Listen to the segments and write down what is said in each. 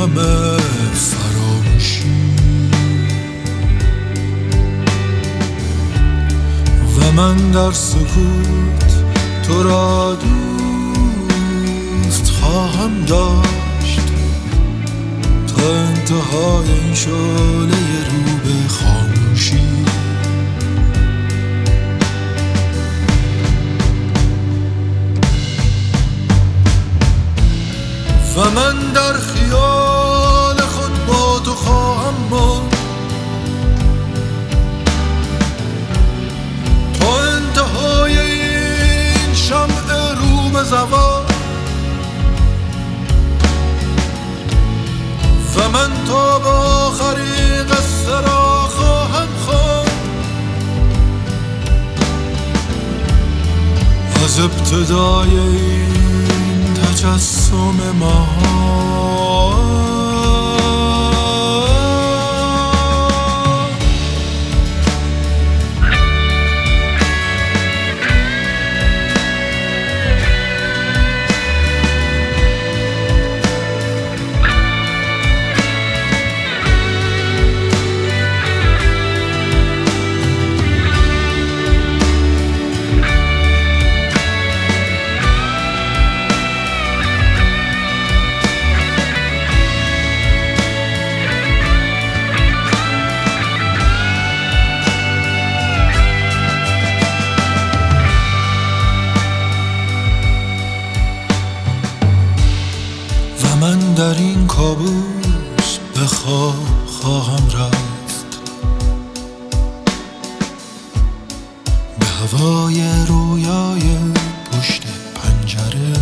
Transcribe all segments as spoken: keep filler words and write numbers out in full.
همه فراموشی و من در سکوت تو را دوست خواهم داشت تا انتهای این شعله رو به خاموشی. و من در خیال خود با تو خواهم ماند تا انتهای این شمع رو به زوال. و من تا به آخرین قصه را خواهم خواند از ابتدای این تجسم ما. من در این کابوس به خواب خواهم رفت به هوای رویای پشت پنجره.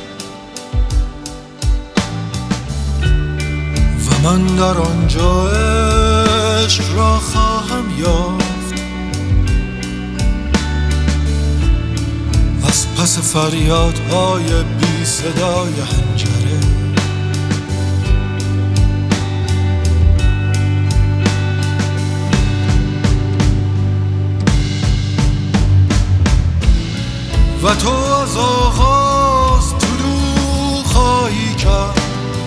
و من در آنجا عشق را خواهم یافت از پس فریادهای بی صدای حنجره. و تو از آغاز طلوع خواهی کرد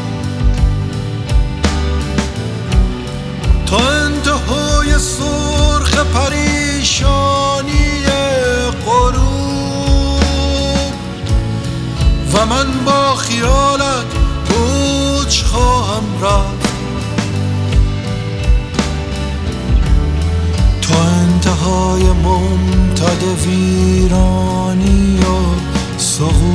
تا انتهای سرخ پریشانی غروب. و من با خیالت کوچ خواهم رفت تا انتهای ممتد ویرانی و سقوط.